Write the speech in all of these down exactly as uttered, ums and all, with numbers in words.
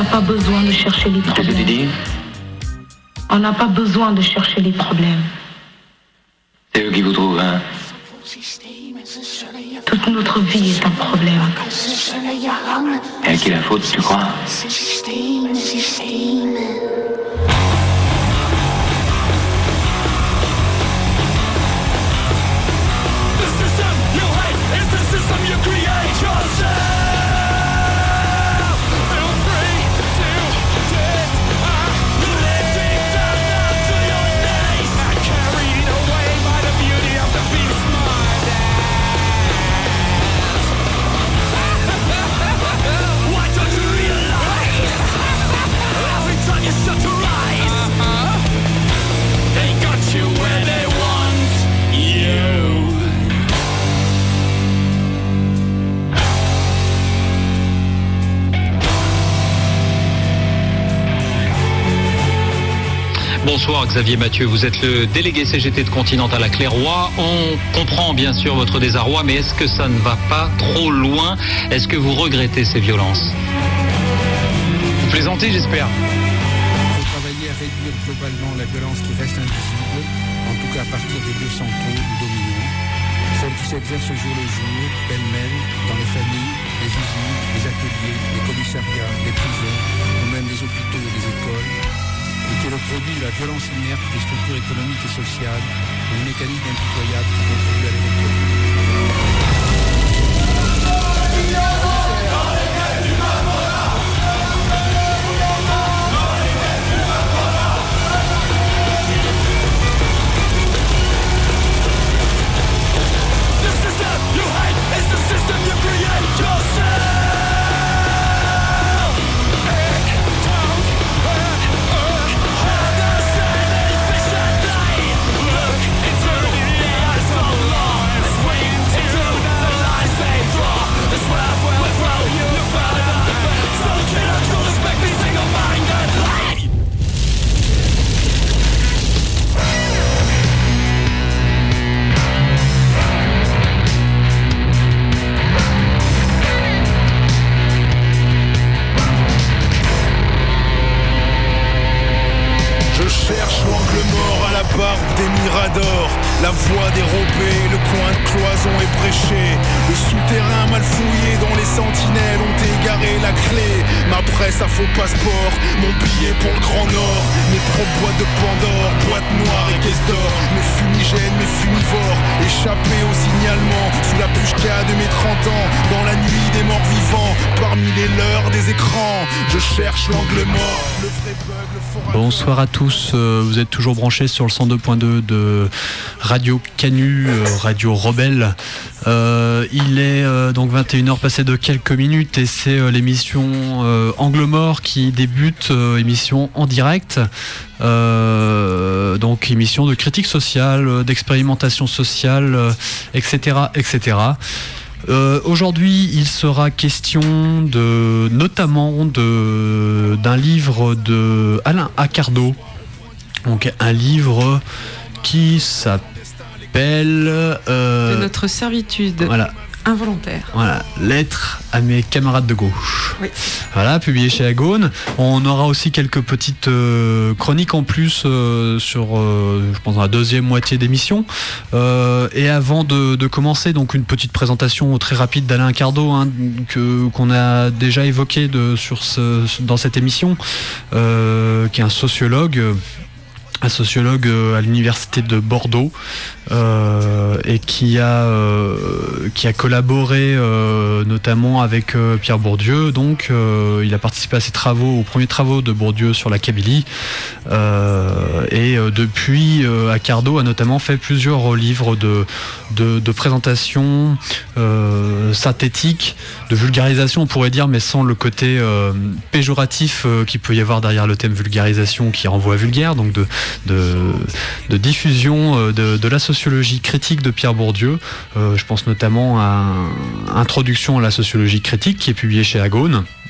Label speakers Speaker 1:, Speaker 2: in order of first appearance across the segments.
Speaker 1: pas besoin de chercher les problèmes.
Speaker 2: Qu'est-ce que tu dis ?
Speaker 1: On n'a pas besoin de chercher les problèmes.
Speaker 2: C'est eux qui vous trouvent, hein ?
Speaker 1: Toute notre vie est un problème.
Speaker 2: Et à qui la faute, tu crois ?
Speaker 3: Bonsoir Xavier Mathieu, vous êtes le délégué C G T de Continental à Clairoy. On comprend bien sûr votre désarroi, mais est-ce que ça ne va pas trop loin ? Est-ce que vous regrettez ces violences ? Vous plaisantez, j'espère.
Speaker 4: Il faut travailler à réduire globalement la violence qui reste invisible, en tout cas à partir des deux centraux ou dominants, celle qui s'exerce au jour le jour, pêle-mêle, dans les familles, les usines, les ateliers, les commissariats, les prisons, ou même les hôpitaux et les écoles, et qui est le produit de la violence inerte des structures économiques et sociales et des mécanismes impitoyables qui contribuent à les reproduire.
Speaker 5: La voie dérobée, le coin de cloison est bréché. Le souterrain mal fouillé dont les sentinelles ont égaré la clé. Ma presse à faux passeport, mon billet pour le Grand Nord. Mes propres boîtes de Pandore, boîtes noires et caisses d'or. Mes fumigènes, mes funivores, échappés au signalement. Sous la pushka de mes trente ans, dans la nuit des morts vivants. Parmi les leurs des écrans, je cherche l'angle mort. Le vrai bug, le fort.
Speaker 6: Bonsoir à tous, vous êtes toujours branchés sur le cent deux point deux de Radio Canu, Radio Rebelle. Euh, il est euh, donc vingt et une heures passées de quelques minutes et c'est euh, l'émission euh, Angle Mort qui débute, euh, émission en direct. Euh, donc émission de critique sociale, d'expérimentation sociale, euh, et cetera, et cetera. Euh, aujourd'hui, il sera question de, notamment de, d'un livre de Alain Accardo. Donc un livre qui s'appelle euh,
Speaker 7: de notre servitude
Speaker 6: voilà,
Speaker 7: involontaire.
Speaker 6: Voilà, lettre à mes camarades de gauche.
Speaker 7: Oui.
Speaker 6: Voilà, publié chez Agone. On aura aussi quelques petites euh, chroniques en plus euh, sur, euh, je pense, dans la deuxième moitié d'émission. Euh, et avant de, de commencer, donc une petite présentation très rapide d'Alain Accardo, hein, que qu'on a déjà évoqué de, sur ce, dans cette émission, euh, qui est un sociologue. un sociologue à l'université de Bordeaux euh, et qui a euh, qui a collaboré euh, notamment avec euh, Pierre Bourdieu. Donc euh, il a participé à ses travaux, aux premiers travaux de Bourdieu sur la Kabylie euh, et euh, depuis euh, Accardo a notamment fait plusieurs livres de de, de présentation euh, synthétique, de vulgarisation on pourrait dire, mais sans le côté euh, péjoratif euh, qu'il peut y avoir derrière le thème vulgarisation qui renvoie à vulgaire, donc de De, de diffusion de, de la sociologie critique de Pierre Bourdieu. Euh, je pense notamment à Introduction à la sociologie critique qui est publié chez Agone.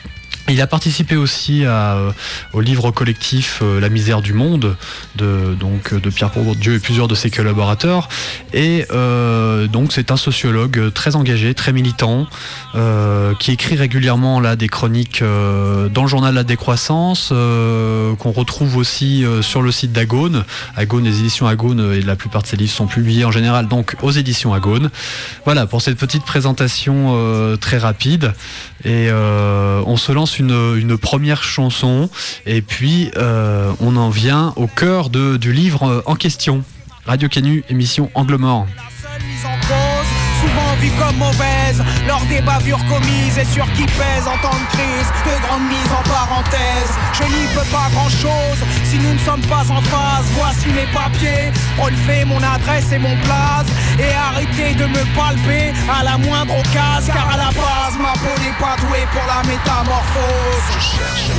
Speaker 6: Il a participé aussi à, euh, au livre collectif euh, La misère du monde de, donc, de Pierre Bourdieu et plusieurs de ses collaborateurs. Et euh, donc c'est un sociologue très engagé, très militant, euh, qui écrit régulièrement là, des chroniques euh, dans le journal La Décroissance, euh, qu'on retrouve aussi euh, sur le site d'Agone. Agone, les éditions Agone, et la plupart de ses livres sont publiés en général donc aux éditions Agone. Voilà pour cette petite présentation euh, très rapide. Et euh, on se lance Une, une première chanson et puis euh, on en vient au cœur de, du livre en question. Radio Canu, émission Angle Mort.
Speaker 8: Souvent vue comme mauvaise, lors des bavures commises et sur qui pèse en temps de crise, de grandes mises en parenthèse. Je n'y peux pas grand chose si nous ne sommes pas en phase. Voici mes papiers, relevez mon adresse et mon place et arrêtez de me palper à la moindre occasion, car à la base ma peau n'est pas douée pour la métamorphose. Je cherche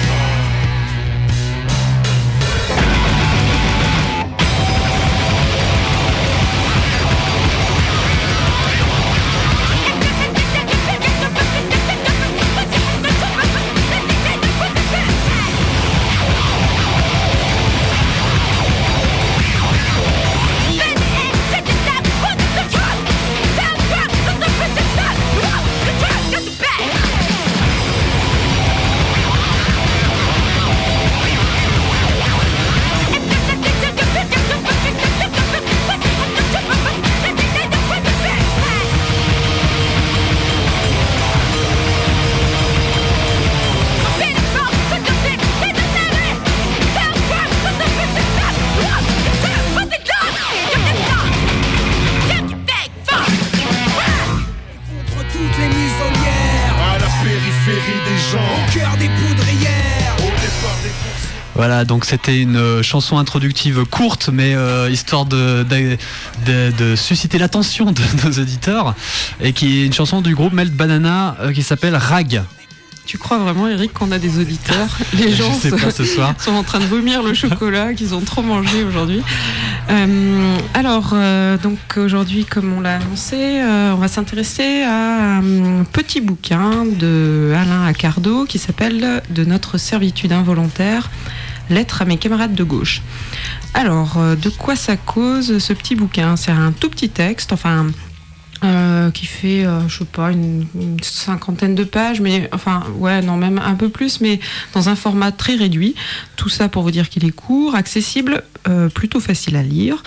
Speaker 6: Voilà, donc c'était une chanson introductive courte, mais euh, histoire de, de, de, de susciter l'attention de nos auditeurs, et qui est une chanson du groupe Melt Banana euh, qui s'appelle Rag.
Speaker 7: Tu crois vraiment, Eric, qu'on a des auditeurs? Les gens
Speaker 6: Je sais pas, ce soir.
Speaker 7: sont en train de vomir le chocolat qu'ils ont trop mangé aujourd'hui. Euh, alors, euh, donc aujourd'hui, comme on l'a annoncé, euh, on va s'intéresser à un petit bouquin de Alain Accardo qui s'appelle « De notre servitude involontaire, lettre à mes camarades de gauche ». Alors, euh, de quoi ça cause ce petit bouquin? C'est un tout petit texte, enfin... Euh, qui fait, euh, je sais pas, une, une cinquantaine de pages, mais enfin, ouais, non, même un peu plus, mais dans un format très réduit. Tout ça pour vous dire qu'il est court, accessible, euh, plutôt facile à lire.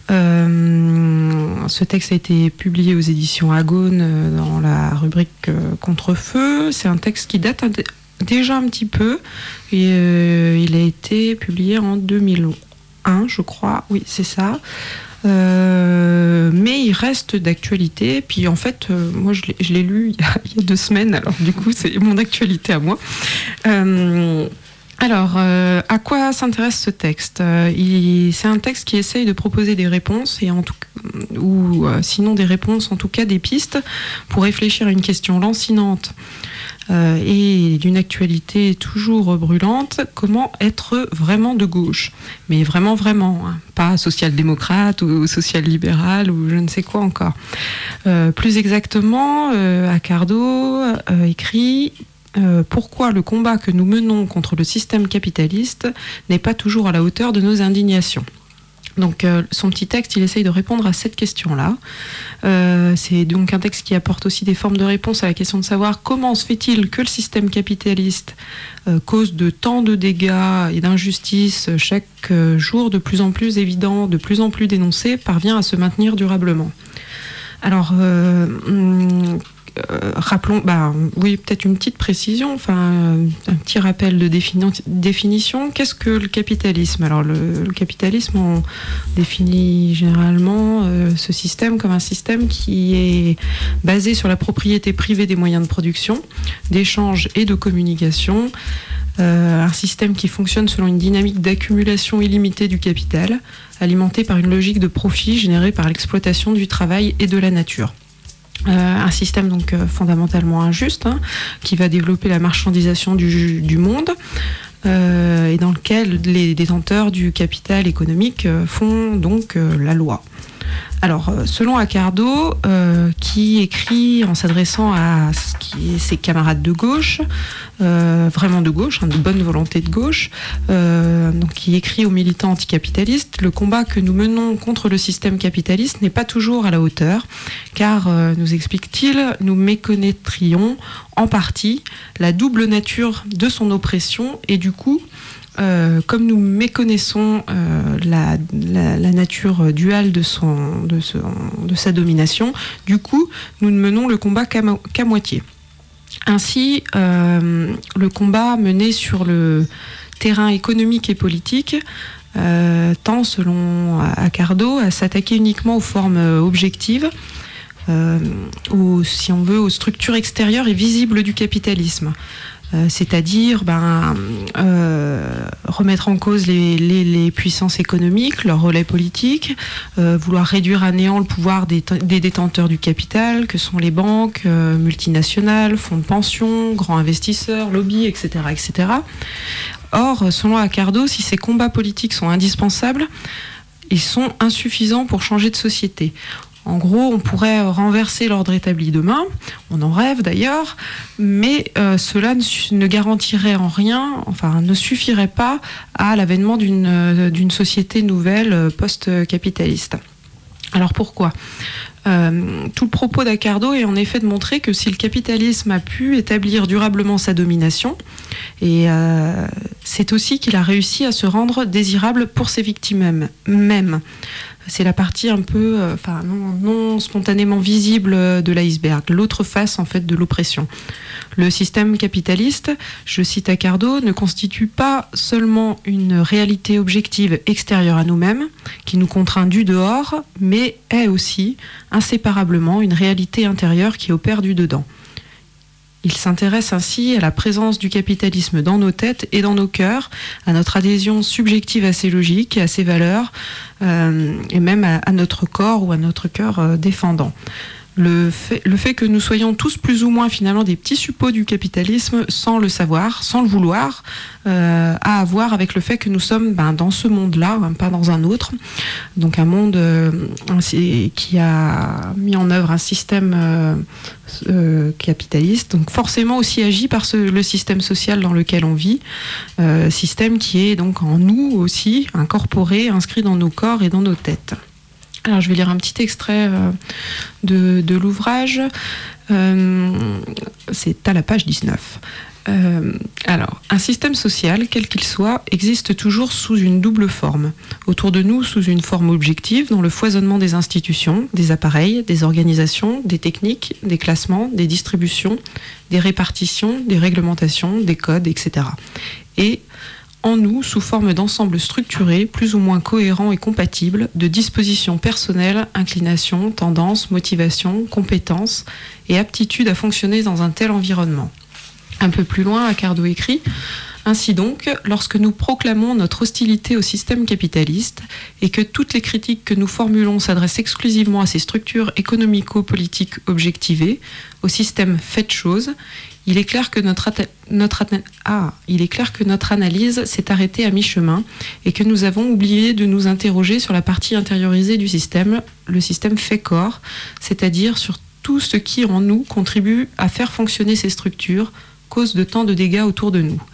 Speaker 7: Euh, ce texte a été publié aux éditions Agone euh, dans la rubrique euh, Contre-feu. C'est un texte qui date un, déjà un petit peu, et euh, il a été publié en deux mille un, je crois. Oui, c'est ça. Euh, mais il reste d'actualité. Puis en fait, euh, moi je l'ai, je l'ai lu il y, a, il y a deux semaines, alors du coup c'est mon actualité à moi. Euh, alors, euh, à quoi s'intéresse ce texte? euh, il, C'est un texte qui essaye de proposer des réponses, et en tout, ou euh, sinon des réponses, en tout cas des pistes, pour réfléchir à une question lancinante euh, et d'une actualité toujours brûlante. Comment être vraiment de gauche? Mais vraiment, vraiment, hein, pas social-démocrate ou social-libéral ou je ne sais quoi encore. Euh, plus exactement, euh, Accardo euh, écrit euh, « Pourquoi le combat que nous menons contre le système capitaliste n'est pas toujours à la hauteur de nos indignations ?» Donc euh, son petit texte, il essaye de répondre à cette question-là. Euh, c'est donc un texte qui apporte aussi des formes de réponse à la question de savoir comment se fait-il que le système capitaliste euh, cause de tant de dégâts et d'injustices chaque euh, jour de plus en plus évident, de plus en plus dénoncé, parvient à se maintenir durablement. Alors, euh, hum, Euh, rappelons, bah, oui, peut-être une petite précision, enfin, euh, un petit rappel de défini- définition. Qu'est-ce que le capitalisme? Alors, le, le capitalisme, on définit généralement euh, ce système comme un système qui est basé sur la propriété privée des moyens de production, d'échange et de communication. Euh, un système qui fonctionne selon une dynamique d'accumulation illimitée du capital, alimentée par une logique de profit générée par l'exploitation du travail et de la nature. Euh, un système donc euh, fondamentalement injuste, hein, qui va développer la marchandisation du, du monde, euh, et dans lequel les détenteurs du capital économique euh, font donc euh, la loi. Alors, selon Accardo, euh, qui écrit en s'adressant à ce qui est ses camarades de gauche, euh, vraiment de gauche, hein, de bonne volonté de gauche, euh, donc qui écrit aux militants anticapitalistes, le combat que nous menons contre le système capitaliste n'est pas toujours à la hauteur, car, euh, nous explique-t-il, nous méconnaîtrions en partie la double nature de son oppression et du coup, Euh, comme nous méconnaissons euh, la, la, la nature duale de, son, de, son, de sa domination, du coup, nous ne menons le combat qu'à, qu'à moitié. Ainsi, euh, le combat mené sur le terrain économique et politique euh, tend, selon Accardo, à s'attaquer uniquement aux formes objectives, euh, ou, si on veut, aux structures extérieures et visibles du capitalisme. Euh, c'est-à-dire ben, euh, remettre en cause les, les, les puissances économiques, leur relais politique, euh, vouloir réduire à néant le pouvoir des, des détenteurs du capital, que sont les banques, euh, multinationales, fonds de pension, grands investisseurs, lobbies, et cetera, et cetera. Or, selon Accardo, si ces combats politiques sont indispensables, ils sont insuffisants pour changer de société. En gros, on pourrait renverser l'ordre établi demain, on en rêve d'ailleurs, mais euh, cela ne, ne garantirait en rien, enfin ne suffirait pas à l'avènement d'une, euh, d'une société nouvelle euh, post-capitaliste. Alors pourquoi ? Euh, tout le propos d'Accardo est en effet de montrer que si le capitalisme a pu établir durablement sa domination, et euh, c'est aussi qu'il a réussi à se rendre désirable pour ses victimes mêmes. C'est la partie un peu, euh, enfin non, non spontanément visible de l'iceberg, l'autre face en fait de l'oppression. Le système capitaliste, je cite Accardo, ne constitue pas seulement une réalité objective extérieure à nous-mêmes, qui nous contraint du dehors, mais est aussi inséparablement une réalité intérieure qui opère du dedans. Il s'intéresse ainsi à la présence du capitalisme dans nos têtes et dans nos cœurs, à notre adhésion subjective à ses logiques, à ses valeurs, euh, et même à, à notre corps ou à notre cœur euh, défendant. Le fait, le fait que nous soyons tous plus ou moins finalement des petits suppôts du capitalisme sans le savoir, sans le vouloir, euh, a à voir avec le fait que nous sommes ben, dans ce monde-là, hein, pas dans un autre. Donc un monde euh, qui a mis en œuvre un système euh, euh, capitaliste, donc forcément aussi agi par ce, le système social dans lequel on vit, euh, système qui est donc en nous aussi, incorporé, inscrit dans nos corps et dans nos têtes. Alors, je vais lire un petit extrait euh, de, de l'ouvrage. Euh, c'est à la page dix-neuf. Euh, alors, un système social, quel qu'il soit, existe toujours sous une double forme. Autour de nous, sous une forme objective, dans le foisonnement des institutions, des appareils, des organisations, des techniques, des classements, des distributions, des répartitions, des réglementations, des codes, et cetera. Et en nous, sous forme d'ensemble structuré, plus ou moins cohérent et compatible, de dispositions personnelles, inclinations, tendances, motivations, compétences et aptitudes à fonctionner dans un tel environnement. Un peu plus loin, Accardo écrit « Ainsi donc, lorsque nous proclamons notre hostilité au système capitaliste et que toutes les critiques que nous formulons s'adressent exclusivement à ces structures économico-politiques objectivées, au système fait de choses, il est clair que notre, notre, ah, il est clair que notre analyse s'est arrêtée à mi-chemin et que nous avons oublié de nous interroger sur la partie intériorisée du système, le système fait corps, c'est-à-dire sur tout ce qui en nous contribue à faire fonctionner ces structures, cause de tant de dégâts autour de nous.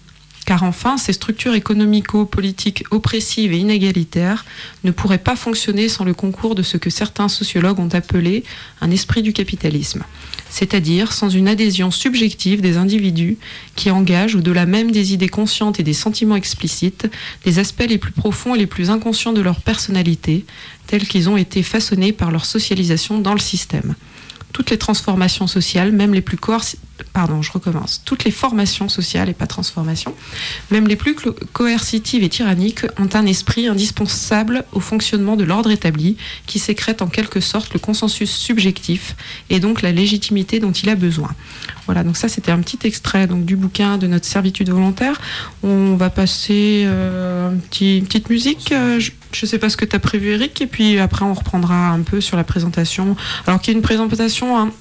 Speaker 7: Car enfin, ces structures économico-politiques oppressives et inégalitaires ne pourraient pas fonctionner sans le concours de ce que certains sociologues ont appelé un esprit du capitalisme, c'est-à-dire sans une adhésion subjective des individus qui engagent, au-delà même des idées conscientes et des sentiments explicites, les aspects les plus profonds et les plus inconscients de leur personnalité, tels qu'ils ont été façonnés par leur socialisation dans le système. Toutes les transformations sociales, même les plus coercitives, pardon, je recommence. Toutes les formations sociales et pas transformations, même les plus coercitives et tyranniques, ont un esprit indispensable au fonctionnement de l'ordre établi, qui sécrète en quelque sorte le consensus subjectif et donc la légitimité dont il a besoin. Voilà, donc ça c'était un petit extrait donc, du bouquin de notre servitude volontaire. On va passer euh, un petit, une petite musique. Euh, je ne sais pas ce que tu as prévu, Eric, et puis après on reprendra un peu sur la présentation. Alors qu'il y a une présentation hein,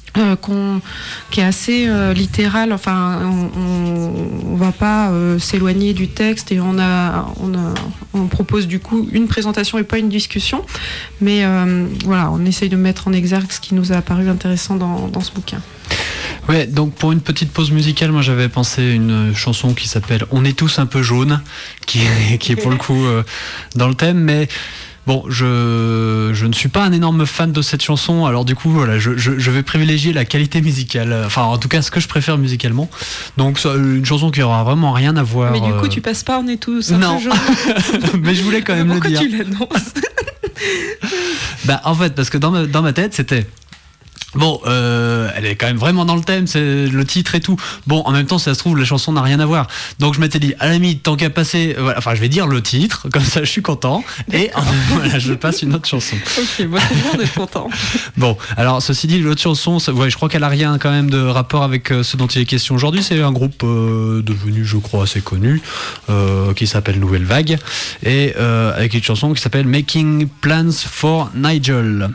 Speaker 7: Euh, qu'on, qui est assez euh, littéral. Enfin, on ne va pas euh, s'éloigner du texte et on, a, on, a, on propose du coup une présentation et pas une discussion. Mais euh, voilà, on essaye de mettre en exergue ce qui nous a apparu intéressant dans, dans ce bouquin.
Speaker 6: Ouais, donc pour une petite pause musicale, moi j'avais pensé une chanson qui s'appelle « On est tous un peu jaunes », qui, qui est pour le coup euh, dans le thème, mais... Bon, je, je ne suis pas un énorme fan de cette chanson, alors du coup, voilà, je, je, je vais privilégier la qualité musicale, enfin en tout cas ce que je préfère musicalement. Donc une chanson qui aura vraiment rien à voir.
Speaker 7: Mais du coup,
Speaker 6: euh...
Speaker 7: tu passes pas, on est tous un
Speaker 6: non.
Speaker 7: peu jaunes.
Speaker 6: Mais je voulais quand même le dire.
Speaker 7: Pourquoi tu l'annonces?
Speaker 6: Bah en fait, parce que dans ma, dans ma tête, c'était... Bon, euh, elle est quand même vraiment dans le thème, c'est le titre et tout. Bon, en même temps, si ça se trouve, la chanson n'a rien à voir. Donc je m'étais dit, à la limite, tant qu'à passer, euh, voilà, enfin, je vais dire le titre, comme ça, je suis content. Et euh, voilà, je passe une autre chanson.
Speaker 7: Ok, moi c'est bien d'être content.
Speaker 6: Bon, alors ceci dit, l'autre chanson, ça, ouais, je crois qu'elle a rien quand même de rapport avec euh, ce dont il est question aujourd'hui. C'est un groupe euh, devenu, je crois, assez connu, euh, qui s'appelle Nouvelle Vague, et euh, avec une chanson qui s'appelle Making Plans for Nigel.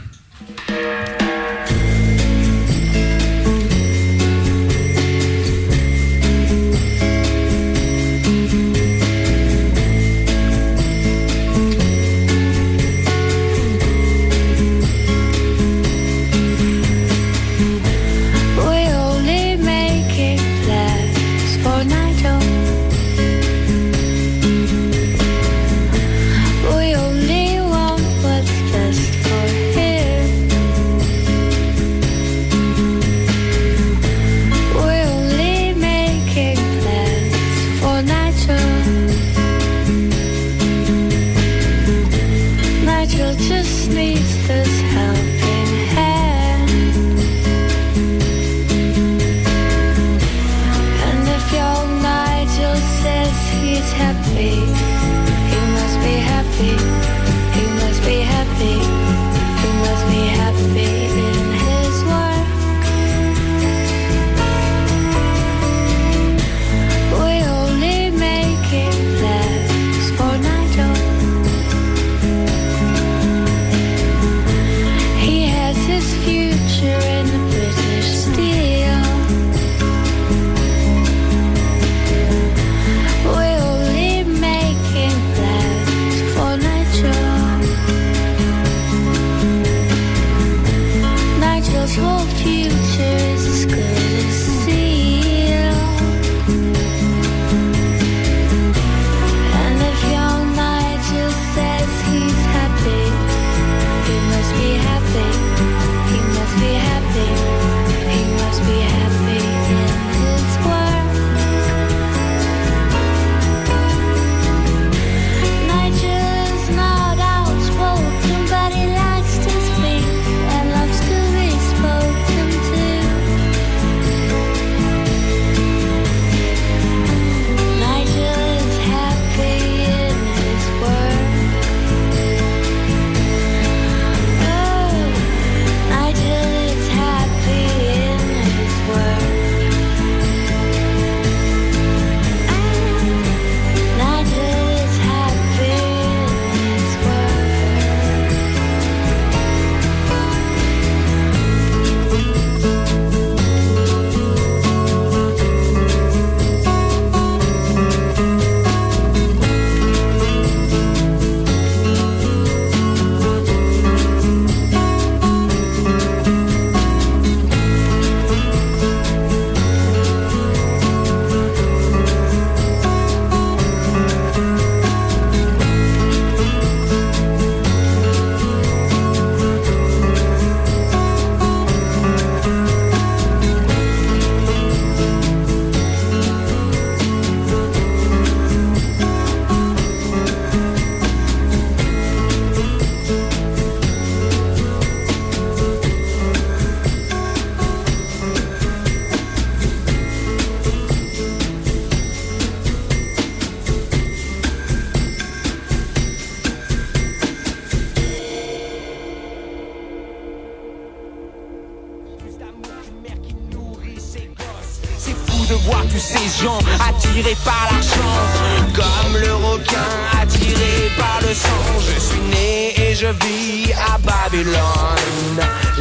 Speaker 8: de voir tous ces gens attirés par l'argent, comme le requin attiré par le sang. Je suis né et je vis à Babylone,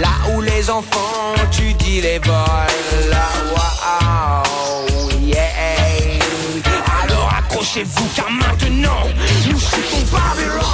Speaker 8: Là où les enfants, tu dis les vols. Là, wow, yeah. Alors accrochez-vous car maintenant, nous shootons Babylone.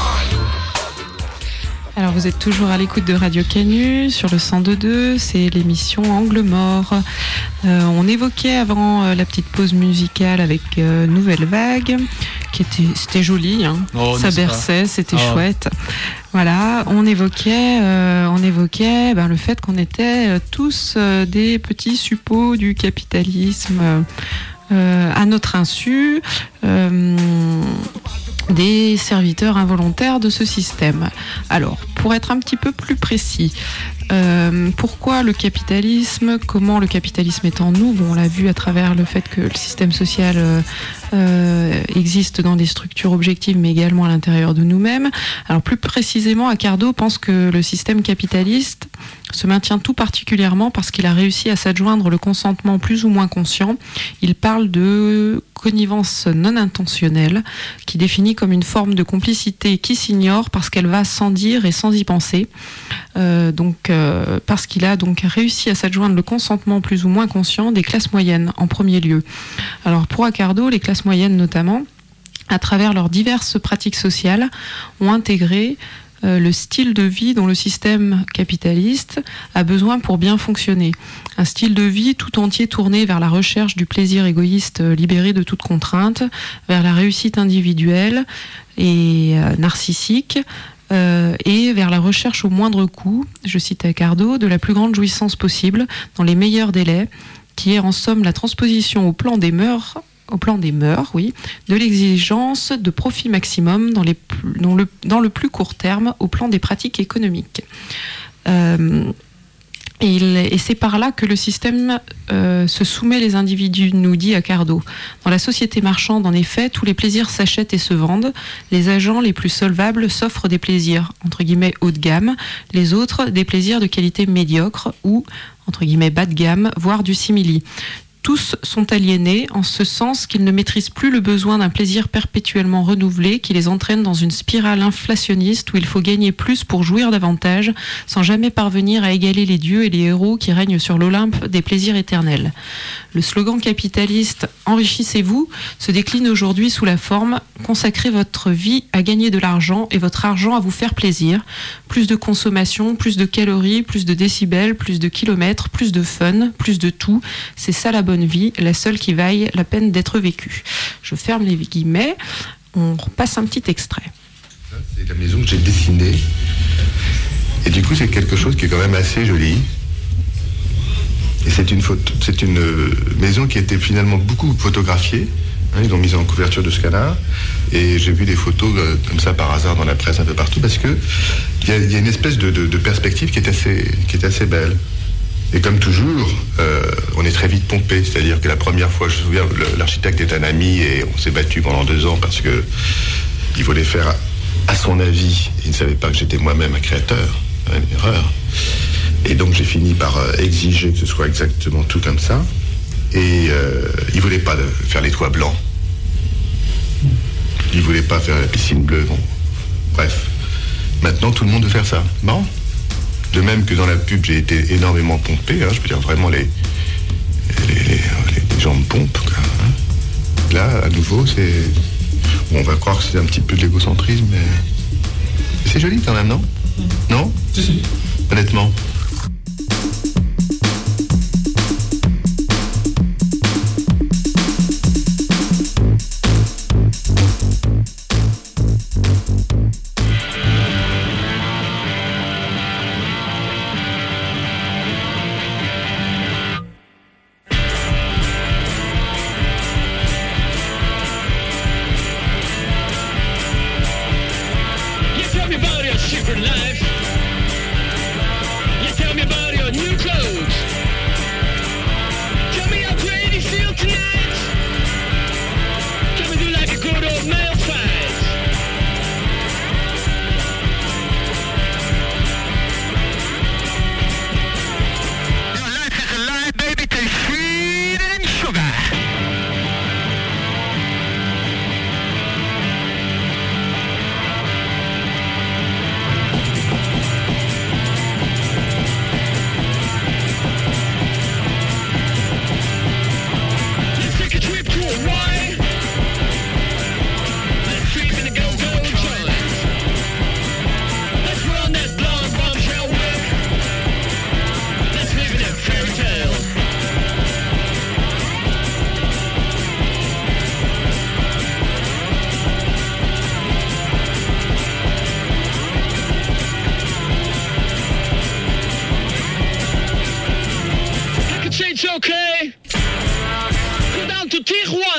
Speaker 7: Alors vous êtes toujours à l'écoute de Radio Canu sur le cent deux point deux, c'est l'émission Angle Mort. Euh, on évoquait avant euh, la petite pause musicale avec euh, Nouvelle Vague, qui était, c'était joli, hein. Oh, ça berçait, c'était oh. chouette. Voilà, on évoquait, euh, on évoquait ben, le fait qu'on était euh, tous euh, des petits suppôts du capitalisme euh, euh, à notre insu. Euh, des serviteurs involontaires de ce système. Alors, pour être un petit peu plus précis, euh, pourquoi le capitalisme ? Comment le capitalisme est en nous ? Bon, on l'a vu à travers le fait que le système social euh, euh, existe dans des structures objectives, mais également à l'intérieur de nous-mêmes. Alors, plus précisément, Accardo pense que le système capitaliste se maintient tout particulièrement parce qu'il a réussi à s'adjoindre le consentement plus ou moins conscient. Il parle de connivence non intentionnelle, qui définit comme une forme de complicité qui s'ignore parce qu'elle va sans dire et sans y penser. Euh, donc, euh, parce qu'il a donc réussi à s'adjoindre le consentement plus ou moins conscient des classes moyennes en premier lieu. Alors pour Accardo, les classes moyennes notamment, à travers leurs diverses pratiques sociales, ont intégré Euh, le style de vie dont le système capitaliste a besoin pour bien fonctionner. Un style de vie tout entier tourné vers la recherche du plaisir égoïste euh, libéré de toute contrainte, vers la réussite individuelle et euh, narcissique, euh, et vers la recherche au moindre coût, je cite Accardo, de la plus grande jouissance possible, dans les meilleurs délais, qui est en somme la transposition au plan des mœurs au plan des mœurs, oui, de l'exigence de profit maximum dans, les, dans, le, dans le plus court terme au plan des pratiques économiques. Euh, et, il, et c'est par là que le système euh, se soumet les individus, nous dit Accardo. Dans la société marchande, en effet, tous les plaisirs s'achètent et se vendent. Les agents les plus solvables s'offrent des plaisirs, entre guillemets, haut de gamme, les autres, des plaisirs de qualité médiocre ou, entre guillemets, bas de gamme, voire du simili. Tous sont aliénés en ce sens qu'ils ne maîtrisent plus le besoin d'un plaisir perpétuellement renouvelé qui les entraîne dans une spirale inflationniste où il faut gagner plus pour jouir davantage sans jamais parvenir à égaler les dieux et les héros qui règnent sur l'Olympe des plaisirs éternels. Le slogan capitaliste « Enrichissez-vous » se décline aujourd'hui sous la forme « Consacrez votre vie à gagner de l'argent et votre argent à vous faire plaisir ». Plus de consommation, plus de calories, plus de décibels, plus de kilomètres, plus de fun, plus de tout. C'est ça la bonne vie, la seule qui vaille la peine d'être vécue. Je ferme les guillemets, on repasse un petit extrait.
Speaker 9: C'est la maison que j'ai dessinée, et du coup c'est quelque chose qui est quand même assez joli. Et c'est une, photo, c'est une maison qui a été finalement beaucoup photographiée. Hein, ils l'ont mise en couverture de Scanner. Et j'ai vu des photos euh, comme ça par hasard dans la presse un peu partout parce que il y, y a une espèce de, de, de perspective qui est assez, qui est assez belle. Et comme toujours, euh, on est très vite pompé. C'est-à-dire que la première fois, je me souviens, le, l'architecte est un ami et on s'est battu pendant deux ans parce que il voulait faire à son avis. Il ne savait pas que j'étais moi-même un créateur. Une erreur. Et donc j'ai fini par euh, exiger que ce soit exactement tout comme ça. Et euh, il voulait pas de faire les toits blancs. Il voulait pas faire la piscine bleue. Bon. Bref. Maintenant tout le monde veut faire ça. Bon. De même que dans la pub j'ai été énormément pompé. Hein, je peux dire vraiment les les, les, les gens me pompent. Quoi, hein. Là, à nouveau, c'est. Bon, on va croire que c'est un petit peu de l'égocentrisme, mais c'est joli quand même, non ? Non ? Si, si. Honnêtement.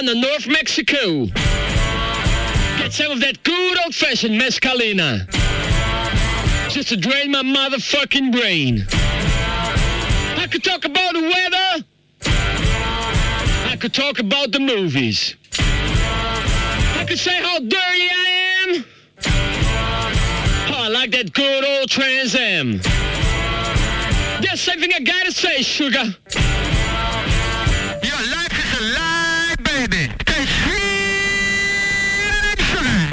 Speaker 10: to North Mexico. Get some of that good old-fashioned mescalina. Just to drain my motherfucking brain. I could talk about the weather. I could talk about the movies. I could say how dirty I am. Oh, I like that good old Trans Am. There's something I gotta say, sugar. Your life is a lie, baby. Stay sweet and sugar.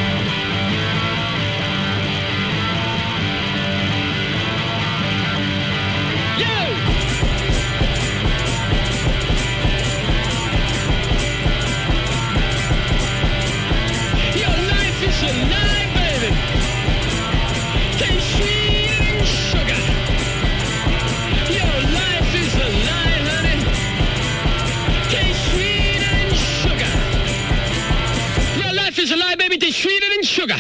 Speaker 10: Sweeter than sugar.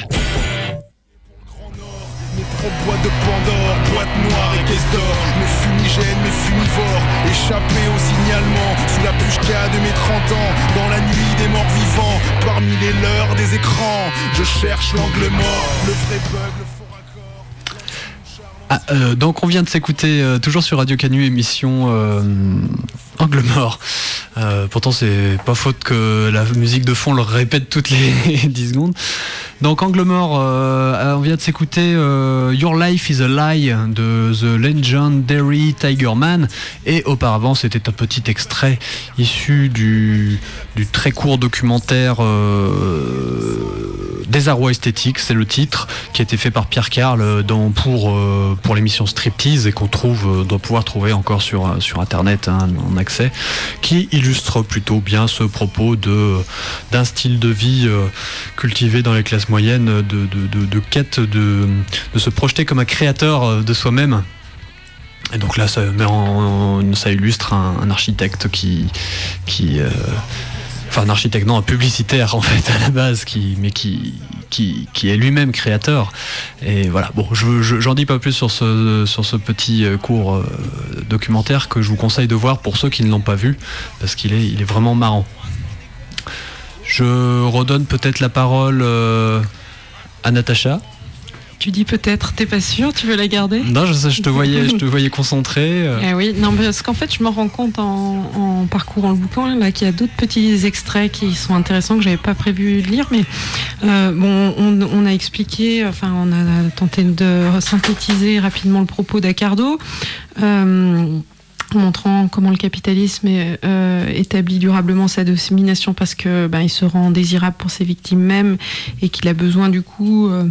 Speaker 5: Mes propres boîtes de Pandore, boîtes noires et caisses d'or. Mes fumigènes, mes fumivores, échappés au signalement. Sous la pushka de mes trente ans, dans la nuit des morts vivants. Parmi les leurs des écrans, je cherche l'angle mort, le vrai bug, le faux raccord.
Speaker 6: Ah, euh, donc on vient de s'écouter euh, toujours sur Radio Canu, émission euh, Angle Mort. Euh, pourtant c'est pas faute que la musique de fond le répète toutes les dix secondes. Donc Angle Mort, euh, on vient de s'écouter euh, Your Life is a Lie de The Legendary Tiger Man, et auparavant c'était un petit extrait issu du, du très court documentaire euh, Désarroi esthétique, c'est le titre, qui a été fait par Pierre Carl dans, pour, euh, pour l'émission Striptease, et qu'on trouve, doit pouvoir trouver encore sur, sur internet, hein, en accès, qui illustre plutôt bien ce propos de, d'un style de vie euh, cultivé dans les classes moyennes, de, de, de, de quête de, de se projeter comme un créateur de soi-même. Et donc là ça, met en, ça illustre un, un architecte qui, qui euh, enfin un architecte, non, un publicitaire en fait à la base, qui, mais qui, qui, qui est lui-même créateur. Et voilà, bon, je, je, j'en dis pas plus sur ce, sur ce petit court euh, documentaire que je vous conseille de voir pour ceux qui ne l'ont pas vu, parce qu'il est, il est vraiment marrant. Je redonne peut-être la parole euh, à Natacha.
Speaker 7: Tu dis peut-être, t'es pas sûr, tu veux la garder?
Speaker 6: Non, je sais, je te voyais, je te voyais concentré.
Speaker 7: Eh oui, non, parce qu'en fait, je me rends compte en, en parcourant le bouquin là qu'il y a d'autres petits extraits qui sont intéressants que j'avais pas prévu de lire, mais euh, bon, on, on a expliqué, enfin, on a tenté de synthétiser rapidement le propos d'Accardo. Euh, montrant comment le capitalisme est, euh, établit durablement sa domination parce que ben, il se rend désirable pour ses victimes mêmes, et qu'il a besoin du coup euh,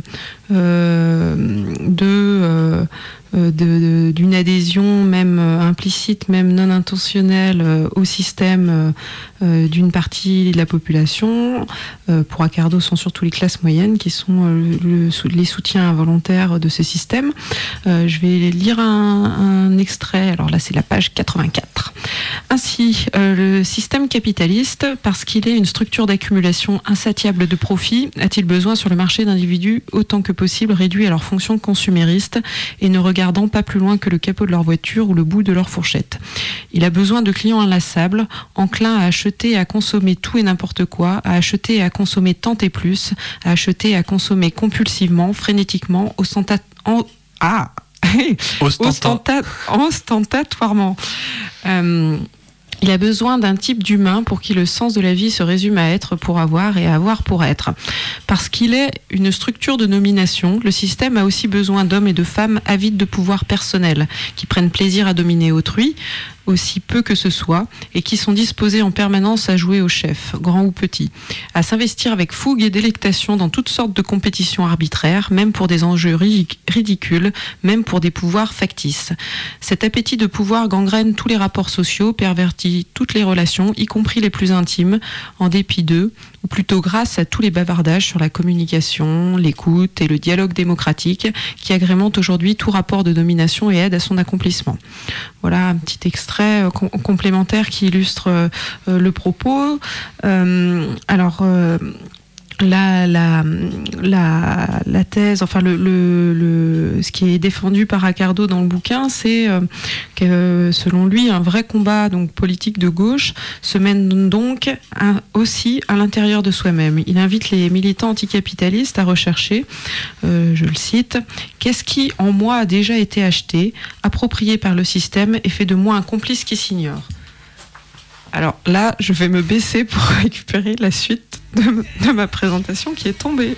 Speaker 7: euh, de, euh, de, de d'une adhésion même euh, implicite, même non intentionnelle euh, au système euh, d'une partie de la population. Euh, pour Accardo, ce sont surtout les classes moyennes qui sont euh, le, les soutiens involontaires de ce système. Euh, je vais lire un, un extrait. Alors là, c'est la page quatre-vingt-quatre. Ainsi, euh, le système capitaliste, parce qu'il est une structure d'accumulation insatiable de profits, a-t-il besoin sur le marché d'individus autant que possible réduits à leur fonction consumériste et ne regardant pas plus loin que le capot de leur voiture ou le bout de leur fourchette. Il a besoin de clients inlassables, enclins à acheter et à consommer tout et n'importe quoi, à acheter et à consommer tant et plus, à acheter et à consommer compulsivement, frénétiquement, ostenta... En... Ah Ostenta... ostentatoirement. Euh, il a besoin d'un type d'humain pour qui le sens de la vie se résume à être pour avoir et à avoir pour être. Parce qu'il est une structure de nomination, le système a aussi besoin d'hommes et de femmes avides de pouvoir personnel, qui prennent plaisir à dominer autrui, aussi peu que ce soit, et qui sont disposés en permanence à jouer au chef, grand ou petit, à s'investir avec fougue et délectation dans toutes sortes de compétitions arbitraires, même pour des enjeux ridicules, même pour des pouvoirs factices. Cet appétit de pouvoir gangrène tous les rapports sociaux, pervertit toutes les relations, y compris les plus intimes, en dépit d'eux, ou plutôt grâce à tous les bavardages sur la communication, l'écoute et le dialogue démocratique qui agrémentent aujourd'hui tout rapport de domination et aident à son accomplissement. Voilà un petit extrait euh, com- complémentaire qui illustre euh, le propos. Euh, alors... Euh, La, la, la, la thèse, enfin le, le, le, ce qui est défendu par Accardo dans le bouquin, c'est euh, que selon lui, un vrai combat donc politique de gauche se mène donc un, aussi à l'intérieur de soi-même. Il invite les militants anticapitalistes à rechercher, euh, je le cite, « Qu'est-ce qui en moi a déjà été acheté, approprié par le système et fait de moi un complice qui s'ignore ?» Alors là, je vais me baisser pour récupérer la suite de, de ma présentation qui est tombée.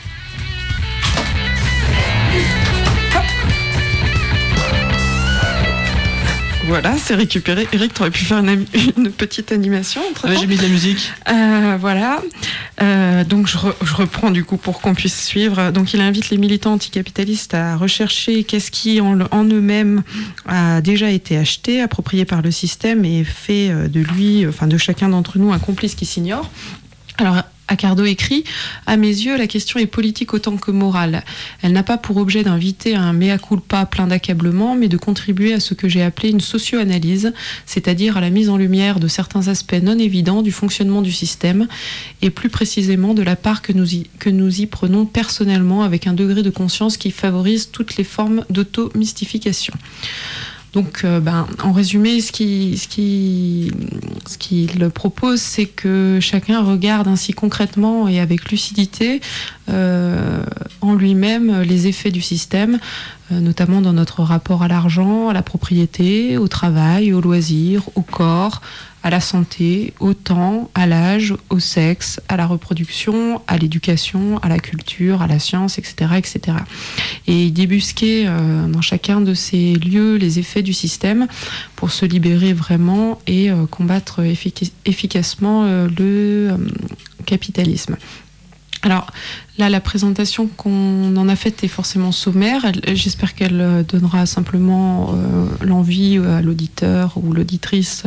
Speaker 7: Voilà, c'est récupéré. Eric, tu aurais pu faire une, une petite animation.
Speaker 6: Ah ouais, j'ai mis de la musique.
Speaker 7: Euh, voilà. Euh, donc je, re, je reprends du coup pour qu'on puisse suivre. Donc il invite les militants anticapitalistes à rechercher qu'est-ce qui en, en eux-mêmes a déjà été acheté, approprié par le système et fait de lui, enfin de chacun d'entre nous, un complice qui s'ignore. Alors Accardo écrit « À mes yeux, la question est politique autant que morale. Elle n'a pas pour objet d'inviter à un mea culpa plein d'accablement, mais de contribuer à ce que j'ai appelé une socio-analyse, c'est-à-dire à la mise en lumière de certains aspects non évidents du fonctionnement du système, et plus précisément de la part que nous y, que nous y prenons personnellement avec un degré de conscience qui favorise toutes les formes d'auto-mystification. » Donc, euh, ben, en résumé, ce qu'il ce qui, ce qu'il propose, c'est que chacun regarde ainsi concrètement et avec lucidité euh, en lui-même les effets du système, euh, notamment dans notre rapport à l'argent, à la propriété, au travail, au loisir, au corps, à la santé, au temps, à l'âge, au sexe, à la reproduction, à l'éducation, à la culture, à la science, et cetera, et cetera. Et débusquer euh, dans chacun de ces lieux les effets du système pour se libérer vraiment et euh, combattre effic- efficacement euh, le euh, capitalisme. Alors là, la présentation qu'on en a faite est forcément sommaire. Elle, j'espère qu'elle donnera simplement euh, l'envie à l'auditeur ou l'auditrice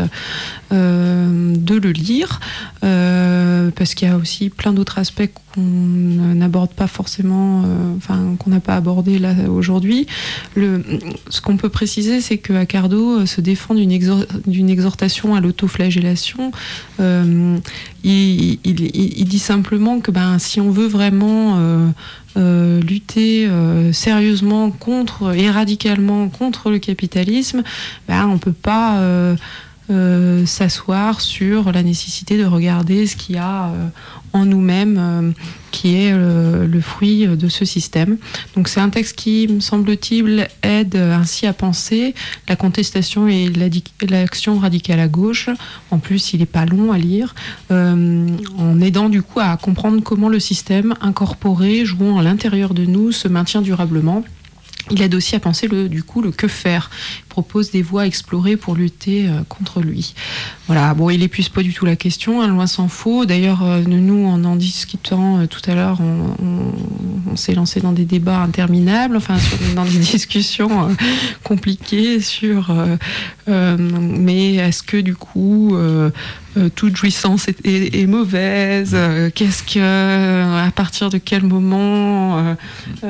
Speaker 7: euh, de le lire, euh, parce qu'il y a aussi plein d'autres aspects qu'on n'aborde pas forcément, euh, enfin qu'on n'a pas abordé là aujourd'hui. Le, ce qu'on peut préciser, c'est que Accardo se défend d'une, exor- d'une exhortation à l'autoflagellation. Euh, il, il, il dit simplement que ben, si on veut vraiment Euh, euh, lutter euh, sérieusement contre et radicalement contre le capitalisme, ben, on ne peut pas euh, euh, s'asseoir sur la nécessité de regarder ce qu'il y a euh, en nous-mêmes euh, qui est euh, le fruit de ce système. Donc c'est un texte qui, me semble-t-il, aide ainsi à penser la contestation et l'action radicale à gauche. En plus, il n'est pas long à lire, euh, en aidant du coup à comprendre comment le système incorporé, jouant à l'intérieur de nous, se maintient durablement. Il aide aussi à penser le, du coup le que faire. Il propose des voies à explorer pour lutter euh, contre lui. Voilà, bon, il n'épuise pas du tout la question, hein, loin s'en faut. D'ailleurs, euh, nous, en en discutant euh, tout à l'heure, on, on, on s'est lancé dans des débats interminables, enfin, sur, dans des discussions euh, compliquées sur euh, euh, mais est-ce que du coup euh, euh, toute jouissance est, est, est mauvaise euh, Qu'est-ce que, à partir de quel moment euh,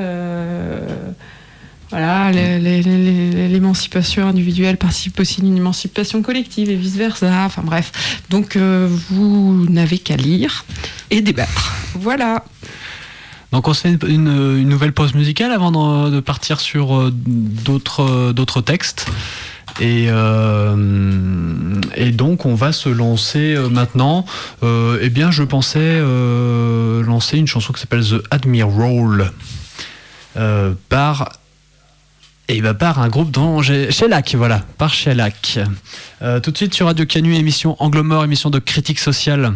Speaker 7: euh, Voilà, l'émancipation individuelle participe aussi d'une émancipation collective et vice-versa. Enfin bref, donc euh, vous n'avez qu'à lire et débattre. Voilà.
Speaker 6: Donc on se fait une, une, une nouvelle pause musicale avant de, de partir sur euh, d'autres, d'autres textes. Et, euh, et donc on va se lancer euh, maintenant. Euh, eh bien, je pensais euh, lancer une chanson qui s'appelle The Admiral euh, par... Et bah par un groupe dont j'ai... Shellac, voilà, par Shellac. Euh, tout de suite sur Radio Canu, émission Angle Mort, émission de critique sociale.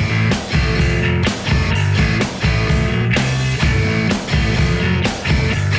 Speaker 11: Thank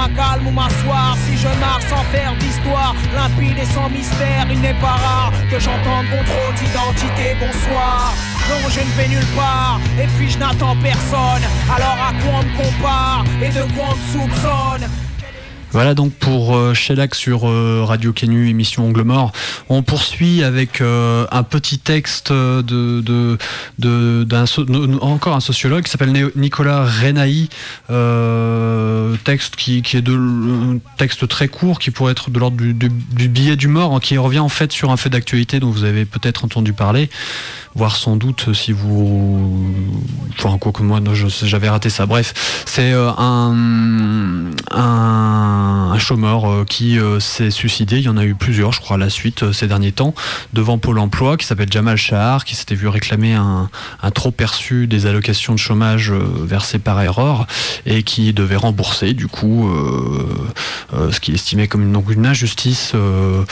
Speaker 8: un calme où m'asseoir. Si je marche sans faire d'histoire, limpide et sans mystère, il n'est pas rare que j'entende contrôle d'identité, bonsoir. Non, je ne vais nulle part, et puis je n'attends personne. Alors à quoi on me compare, et de quoi on me soupçonne?
Speaker 6: Voilà donc pour euh, Shellac sur euh, Radio Canu, émission Angle Mort. On poursuit avec euh, un petit texte de, de, de, d'un so- encore un sociologue qui s'appelle Nicolas Renaï. Euh, texte qui, qui est de un texte très court qui pourrait être de l'ordre du, du, du billet d'humeur, hein, qui revient en fait sur un fait d'actualité dont vous avez peut-être entendu parler, voire sans doute si vous, enfin quoi que moi non, je, j'avais raté ça. Bref, c'est euh, un un un chômeur euh, qui euh, s'est suicidé. Il y en a eu plusieurs, je crois, à la suite euh, ces derniers temps, devant Pôle emploi, qui s'appelle Jamal Shahar, qui s'était vu réclamer un, un trop perçu des allocations de chômage euh, versées par erreur et qui devait rembourser du coup euh, euh, ce qu'il estimait comme une, donc une injustice. Euh,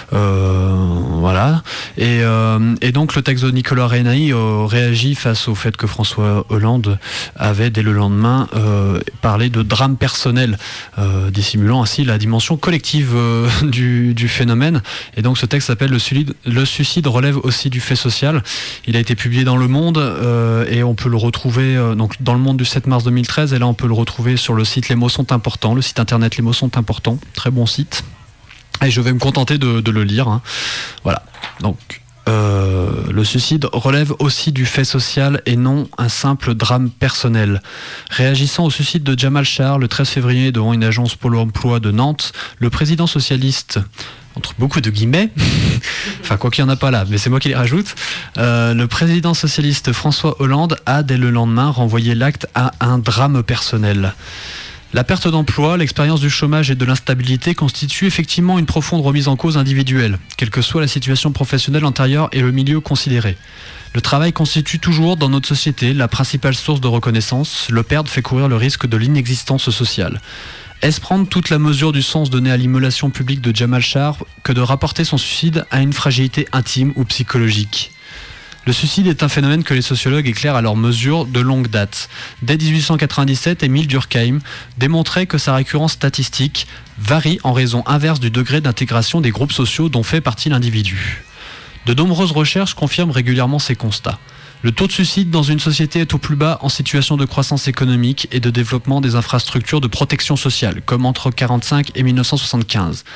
Speaker 6: euh, voilà. Et, euh, et donc le texte de Nicolas Renaï euh, réagit face au fait que François Hollande avait dès le lendemain euh, parlé de drame personnel, euh, dissimulant ainsi la dimension collective euh, du, du phénomène. Et donc ce texte s'appelle le suicide, le suicide relève aussi du fait social. Il a été publié dans Le Monde euh, et on peut le retrouver euh, donc dans Le Monde du sept mars deux mille treize, et là on peut le retrouver sur le site Les mots sont importants, le site internet Les mots sont importants, très bon site. Et je vais me contenter de, de le lire, hein. Voilà, donc Euh, le suicide relève aussi du fait social et non un simple drame personnel. Réagissant au suicide de Jamal Shahar le treize février devant une agence Pôle emploi de Nantes, le président socialiste, entre beaucoup de guillemets, enfin quoi qu'il n'y en a pas là, mais c'est moi qui les rajoute, euh, le président socialiste François Hollande a dès le lendemain renvoyé l'acte à un drame personnel. La perte d'emploi, l'expérience du chômage et de l'instabilité constituent effectivement une profonde remise en cause individuelle, quelle que soit la situation professionnelle antérieure et le milieu considéré. Le travail constitue toujours dans notre société la principale source de reconnaissance. Le perdre fait courir le risque de l'inexistence sociale. Est-ce prendre toute la mesure du sens donné à l'immolation publique de Jamal Shahar que de rapporter son suicide à une fragilité intime ou psychologique ? Le suicide est un phénomène que les sociologues éclairent à leur mesure de longue date. Dès dix-huit cent quatre-vingt-dix-sept, Émile Durkheim démontrait que sa récurrence statistique varie en raison inverse du degré d'intégration des groupes sociaux dont fait partie l'individu. De nombreuses recherches confirment régulièrement ces constats. Le taux de suicide dans une société est au plus bas en situation de croissance économique et de développement des infrastructures de protection sociale, comme entre mille neuf cent quarante-cinq et mille neuf cent soixante-quinze.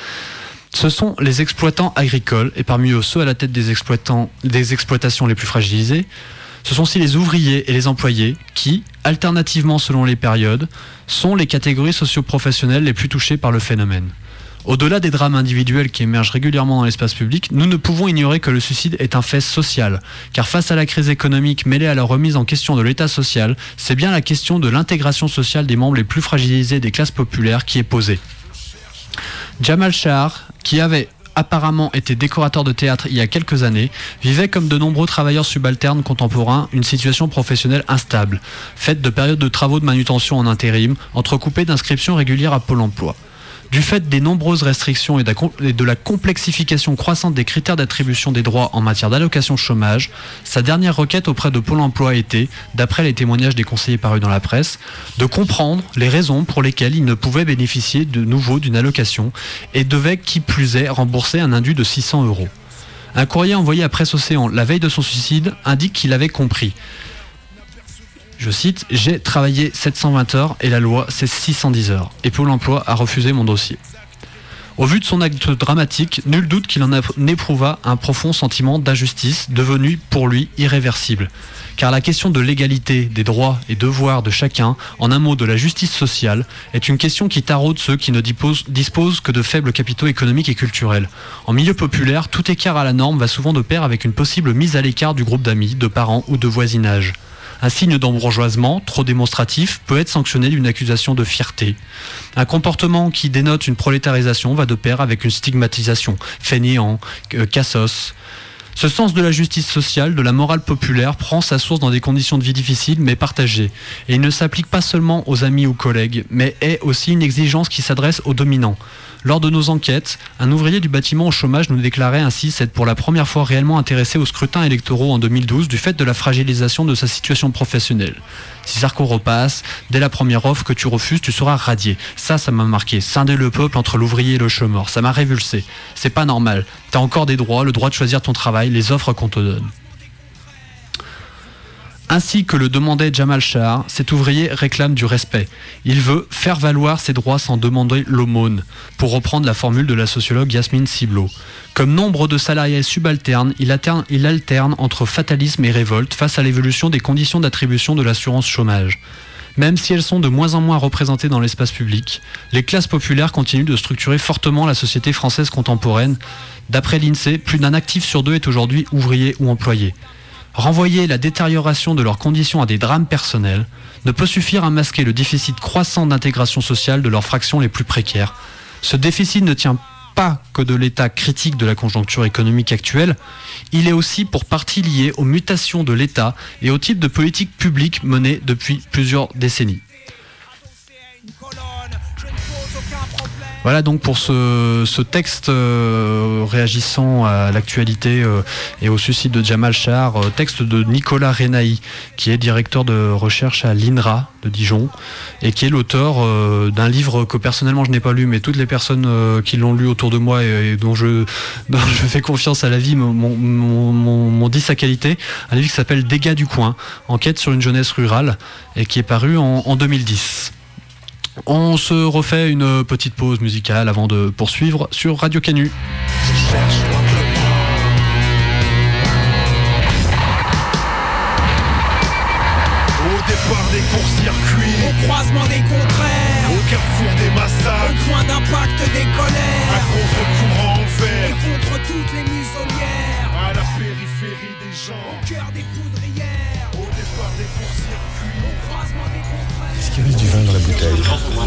Speaker 6: Ce sont les exploitants agricoles, et parmi eux ceux à la tête des, exploitants, des exploitations les plus fragilisées. Ce sont aussi les ouvriers et les employés qui, alternativement selon les périodes, sont les catégories socio-professionnelles les plus touchées par le phénomène. Au-delà des drames individuels qui émergent régulièrement dans l'espace public, nous ne pouvons ignorer que le suicide est un fait social, car face à la crise économique mêlée à la remise en question de l'état social, c'est bien la question de l'intégration sociale des membres les plus fragilisés des classes populaires qui est posée. Jamal Shahar, qui avait apparemment été décorateur de théâtre il y a quelques années, vivait comme de nombreux travailleurs subalternes contemporains une situation professionnelle instable, faite de périodes de travaux de manutention en intérim, entrecoupées d'inscriptions régulières à Pôle emploi. Du fait des nombreuses restrictions et de la complexification croissante des critères d'attribution des droits en matière d'allocation chômage, sa dernière requête auprès de Pôle emploi était, d'après les témoignages des conseillers parus dans la presse, de comprendre les raisons pour lesquelles il ne pouvait bénéficier de nouveau d'une allocation et devait, qui plus est, rembourser un indu de six cents euros. Un courrier envoyé à Presse Océan la veille de son suicide indique qu'il avait compris. Je cite, « J'ai travaillé sept cent vingt heures et la loi c'est six cent dix heures et Pôle emploi a refusé mon dossier. » Au vu de son acte dramatique, nul doute qu'il en éprouva un profond sentiment d'injustice devenu pour lui irréversible. Car la question de l'égalité des droits et devoirs de chacun, en un mot de la justice sociale, est une question qui taraude ceux qui ne disposent, disposent que de faibles capitaux économiques et culturels. En milieu populaire, tout écart à la norme va souvent de pair avec une possible mise à l'écart du groupe d'amis, de parents ou de voisinage. Un signe d'embourgeoisement, trop démonstratif, peut être sanctionné d'une accusation de fierté. Un comportement qui dénote une prolétarisation va de pair avec une stigmatisation, fainéant, euh, cassos. Ce sens de la justice sociale, de la morale populaire, prend sa source dans des conditions de vie difficiles mais partagées. Et il ne s'applique pas seulement aux amis ou collègues, mais est aussi une exigence qui s'adresse aux dominants. Lors de nos enquêtes, un ouvrier du bâtiment au chômage nous déclarait ainsi s'être pour la première fois réellement intéressé aux scrutins électoraux en deux mille douze du fait de la fragilisation de sa situation professionnelle. Si Sarko repasse, dès la première offre que tu refuses, tu seras radié. Ça, ça m'a marqué. Scinder le peuple entre l'ouvrier et le chômeur. Ça m'a révulsé. C'est pas normal. T'as encore des droits, le droit de choisir ton travail, les offres qu'on te donne. Ainsi que le demandait Jamal Shahar, cet ouvrier réclame du respect. Il veut faire valoir ses droits sans demander l'aumône, pour reprendre la formule de la sociologue Yasmine Ciblot. Comme nombre de salariés subalternes, il alterne, il alterne entre fatalisme et révolte face à l'évolution des conditions d'attribution de l'assurance chômage. Même si elles sont de moins en moins représentées dans l'espace public, les classes populaires continuent de structurer fortement la société française contemporaine. D'après l'INSEE, plus d'un actif sur deux est aujourd'hui ouvrier ou employé. Renvoyer la détérioration de leurs conditions à des drames personnels ne peut suffire à masquer le déficit croissant d'intégration sociale de leurs fractions les plus précaires. Ce déficit ne tient pas que de l'état critique de la conjoncture économique actuelle, il est aussi pour partie lié aux mutations de l'État et au type de politique publique menée depuis plusieurs décennies. Voilà donc pour ce, ce texte euh, réagissant à l'actualité euh, et au suicide de Jamal Shahar, euh, texte de Nicolas Renaï, qui est directeur de recherche à l'I N R A de Dijon et qui est l'auteur euh, d'un livre que personnellement je n'ai pas lu, mais toutes les personnes euh, qui l'ont lu autour de moi et, et dont, je, dont je fais confiance à l'avis m'ont, m'ont, m'ont, m'ont dit sa qualité. Un livre qui s'appelle Dégâts du coin, enquête sur une jeunesse rurale et qui est paru en, en deux mille dix. On se refait une petite pause musicale avant de poursuivre sur Radio Canu.
Speaker 5: Au départ des courts-circuits,
Speaker 8: au croisement des contraires,
Speaker 5: au carrefour des massacres,
Speaker 8: au point d'impact des colères,
Speaker 5: à contre-courant envers,
Speaker 8: et contre toutes les muselières,
Speaker 5: à la périphérie des gens,
Speaker 8: au cœur des poudrières,
Speaker 5: au départ des courts-circuits,
Speaker 8: au croisement des contraires.
Speaker 11: Est-ce qu'il reste du vin dans la bouteille?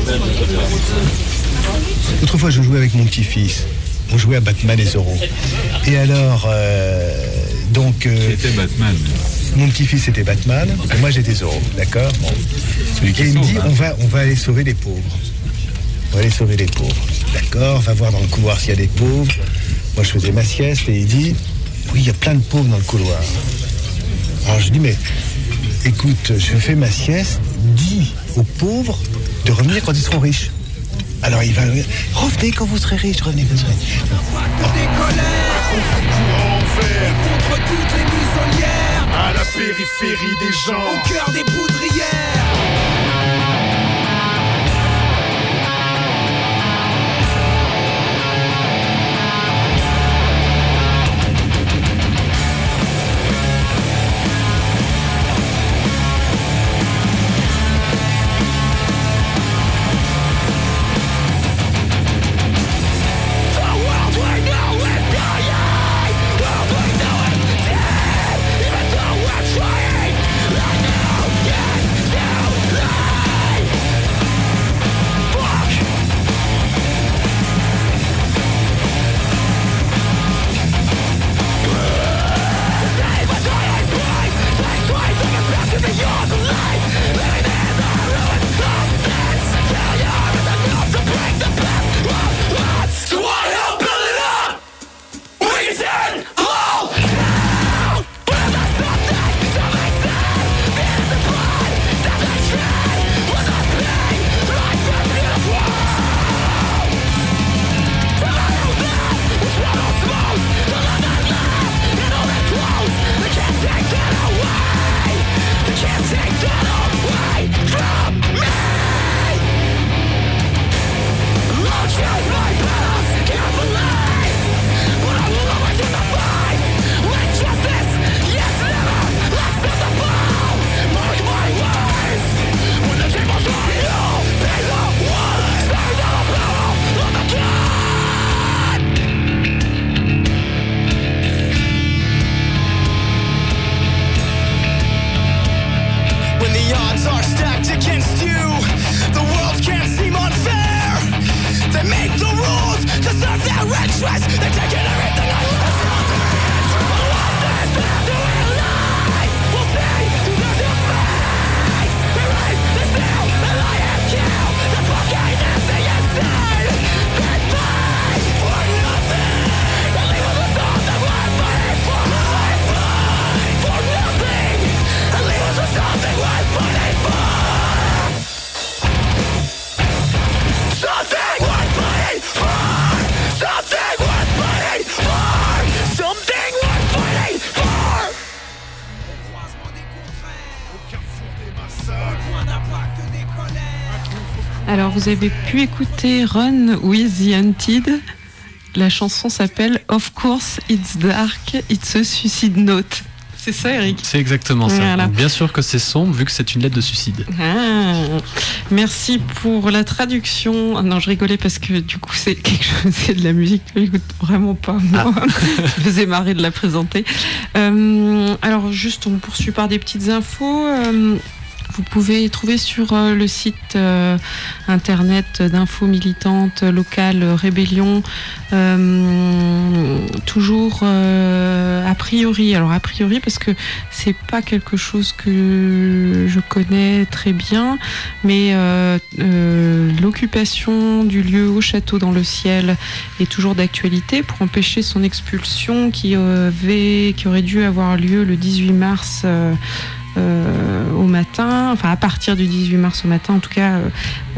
Speaker 11: Autrefois, je jouais avec mon petit-fils. On jouait à Batman et Zorro. Et alors, euh, donc... Euh,
Speaker 12: C'était Batman.
Speaker 11: Mon petit-fils était Batman, et moi j'étais Zorro, d'accord bon.
Speaker 12: Celui qui
Speaker 11: Et il me
Speaker 12: sauve,
Speaker 11: dit,
Speaker 12: hein.
Speaker 11: on va, on va aller sauver les pauvres. On va aller sauver les pauvres. D'accord, va voir dans le couloir s'il y a des pauvres. Moi je faisais ma sieste, et il dit, oui, il y a plein de pauvres dans le couloir. Alors je dis, mais... Écoute, je fais ma sieste, dis aux pauvres de revenir quand ils seront riches. Alors il va revenez quand vous serez riches, revenez quand vous serez riches.
Speaker 8: Des colères,
Speaker 5: contre-courant envers,
Speaker 8: et contre toutes les muselières,
Speaker 5: à la périphérie des gens,
Speaker 8: au cœur des poudrières.
Speaker 13: Even though we're trying, I know, yes,
Speaker 7: Alors, vous avez pu écouter Run with the Hunted. La chanson s'appelle Of Course It's Dark, It's a Suicide Note. C'est ça, Eric ?
Speaker 6: C'est exactement ça.
Speaker 7: Voilà.
Speaker 6: Donc, bien sûr que c'est sombre, vu que c'est une lettre de suicide.
Speaker 7: Ah, merci pour la traduction. Ah non, je rigolais parce que du coup, c'est quelque chose, c'est de la musique que j'écoute vraiment pas, moi. Ah. Ça me faisait marrer de la présenter. Euh, alors, juste, on poursuit par des petites infos. Euh, Vous pouvez trouver sur euh, le site euh, internet d'infos militantes locales Rébellion, euh, toujours euh, a priori, alors a priori parce que c'est pas quelque chose que je connais très bien, mais euh, euh, l'occupation du lieu au château dans le ciel est toujours d'actualité pour empêcher son expulsion qui, euh, avait, qui aurait dû avoir lieu le dix-huit mars euh, Euh, au matin, enfin à partir du dix-huit mars au matin, en tout cas, euh,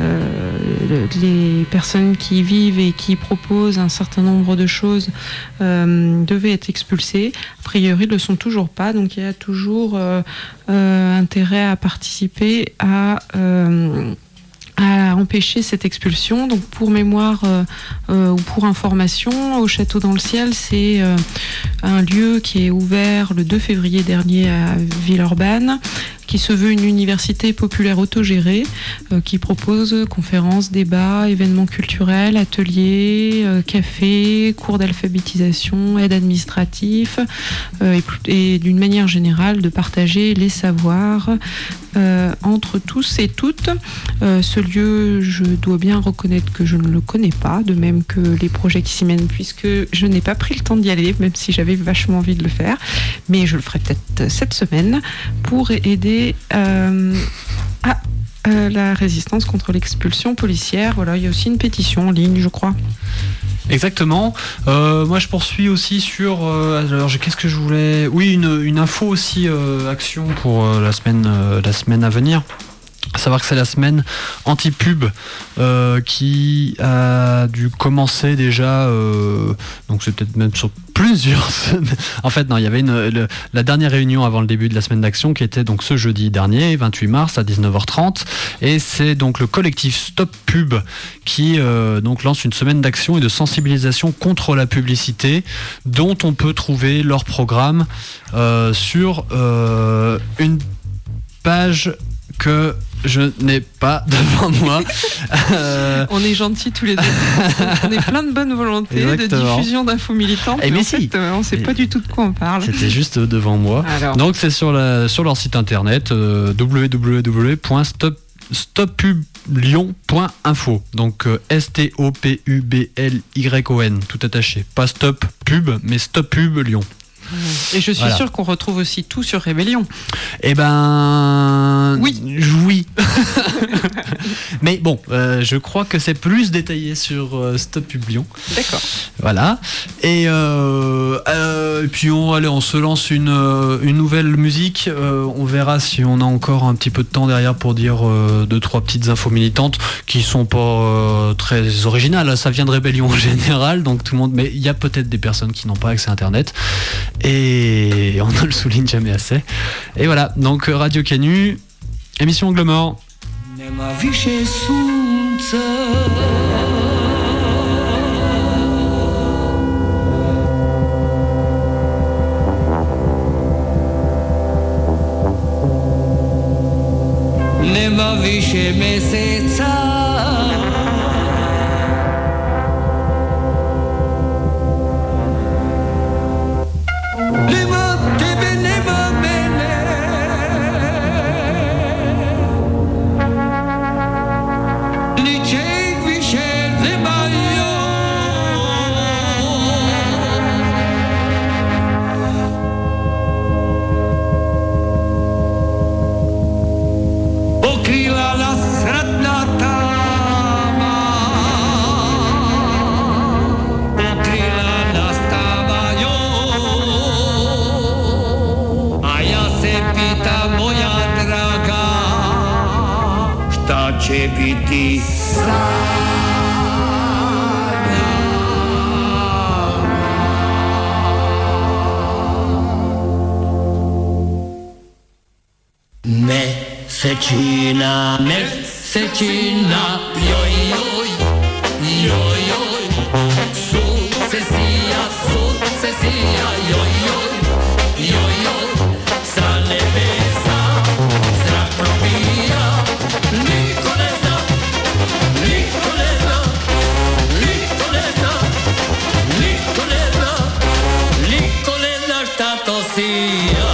Speaker 7: euh, les personnes qui y vivent et qui proposent un certain nombre de choses euh, devaient être expulsées. A priori, ils ne le sont toujours pas, donc il y a toujours euh, euh, intérêt à participer à euh, à empêcher cette expulsion. Donc pour mémoire euh, euh, ou pour information, au Château dans le Ciel, c'est euh, un lieu qui est ouvert le deux février dernier à Villeurbanne, qui se veut une université populaire autogérée, euh, qui propose conférences, débats, événements culturels, ateliers, euh, cafés, cours d'alphabétisation, aide administrative, euh, et, et d'une manière générale de partager les savoirs euh, entre tous et toutes. Euh, ce lieu, je dois bien reconnaître que je ne le connais pas, de même que les projets qui s'y mènent, puisque je n'ai pas pris le temps d'y aller, même si j'avais vachement envie de le faire, mais je le ferai peut-être cette semaine pour aider Euh, à euh, la résistance contre l'expulsion policière. Voilà, il y a aussi une pétition en ligne, je crois.
Speaker 6: Exactement. Euh, moi, je poursuis aussi sur. Euh, alors, qu'est-ce que je voulais ? Oui, une, une info aussi, euh, action pour euh, la semaine, euh, la semaine à venir. À savoir que c'est la semaine anti-pub euh, qui a dû commencer déjà, euh, donc c'est peut-être même sur plusieurs semaines. En fait, non, il y avait une, le, la dernière réunion avant le début de la semaine d'action qui était donc ce jeudi dernier, vingt-huit mars à dix-neuf heures trente, et c'est donc le collectif Stop Pub qui euh, donc lance une semaine d'action et de sensibilisation contre la publicité, dont on peut trouver leur programme euh, sur euh, une page que je n'ai pas devant moi.
Speaker 7: Euh... On est gentils tous les deux. On est plein de bonne volonté, exactement, de diffusion d'infos militantes.
Speaker 6: Et mais
Speaker 7: en
Speaker 6: si.
Speaker 7: fait, on ne sait pas du tout de quoi on parle.
Speaker 6: C'était juste devant moi. Alors. Donc c'est sur, la, sur leur site internet euh, w w w point stop publion point info. Donc euh, S T O P U B L Y O N, tout attaché. Pas Stop Pub, mais Stop Pub Lyon.
Speaker 7: Et je suis
Speaker 6: voilà.
Speaker 7: sûr qu'on retrouve aussi tout sur Rébellion.
Speaker 6: Eh ben...
Speaker 7: Oui.
Speaker 6: Oui. Mais bon, euh, je crois que c'est plus détaillé sur euh, Stop Publion.
Speaker 7: D'accord.
Speaker 6: Voilà. Et, euh, euh, et puis on, allez, on se lance une, une nouvelle musique. Euh, on verra si on a encore un petit peu de temps derrière pour dire euh, deux, trois petites infos militantes qui sont pas euh, très originales. Ça vient de Rébellion en général, donc tout le monde... Mais il y a peut-être des personnes qui n'ont pas accès à Internet. Et on ne le souligne jamais assez. Et voilà, donc Radio Canu, émission Angle Mort.
Speaker 12: Nema više meseca, nema tebe, nema mene, ničeg više nemaju. Pokrila nas ratna tama, pokrila nas tama joj, a ja se pitam, moja draga, šta će biti sa Mesečina, mesečina, Mesecina, yoi yoi, yoi yoi, successia, successia, yoi yoi, yoi yoi, sale besa, stratropia, Nicolesa, Nicolesa, Nicolesa, Nicolesa, Nicolesa stato sia.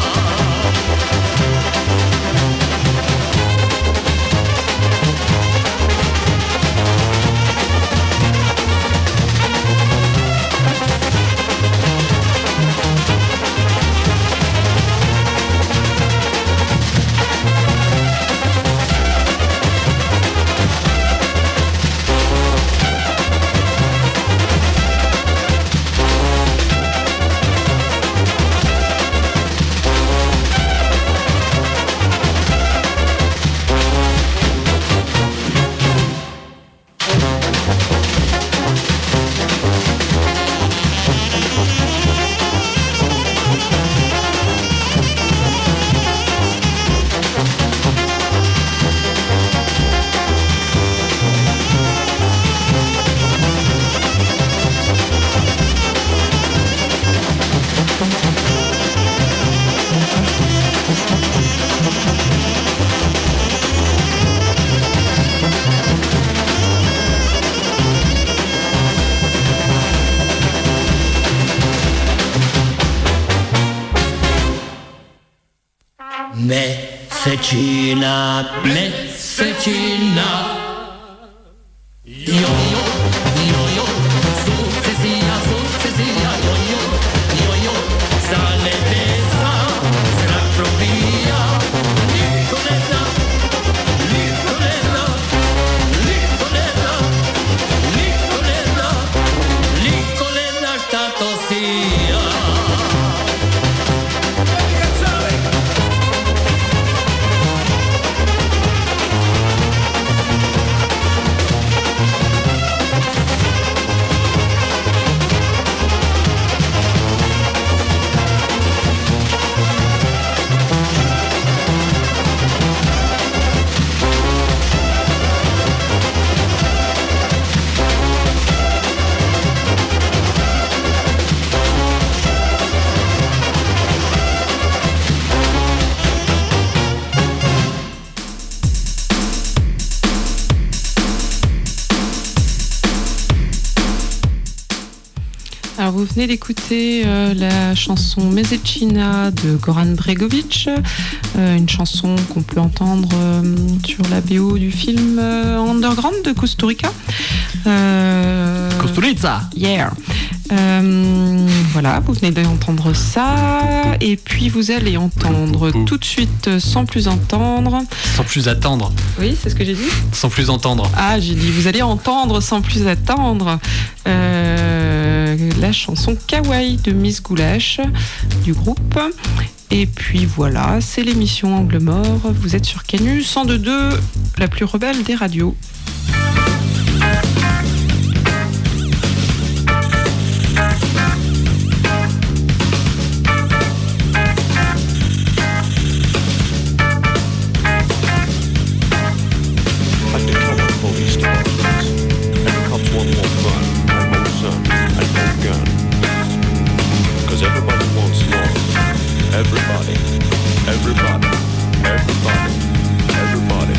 Speaker 12: Mesecina, Mesecina, yo yo, yo yo, successia, successia, yo yo, yo yo, sale besa, stratropia, Nicolesa, Nicolesa, Nicolesa, Nicolesa, Nicolesa stato sia.
Speaker 7: Alors vous venez d'écouter euh, la chanson Mesecina de Goran Bregović, euh, une chanson qu'on peut entendre euh, sur la B O du film euh, Underground de Kusturica. Euh,
Speaker 6: Kusturica.
Speaker 7: Yeah. Euh, voilà, vous venez d'entendre ça, et puis vous allez entendre tout de suite, sans plus entendre.
Speaker 6: Sans plus attendre.
Speaker 7: Oui, c'est ce que j'ai dit.
Speaker 6: Sans plus entendre.
Speaker 7: Ah, j'ai dit, vous allez entendre sans plus attendre euh, la chanson Kawaii de Miss Goulash du groupe. Et puis voilà, c'est l'émission Angle Mort. Vous êtes sur Canu cent deux virgule deux, la plus rebelle des radios.
Speaker 13: Everybody, everybody, everybody, everybody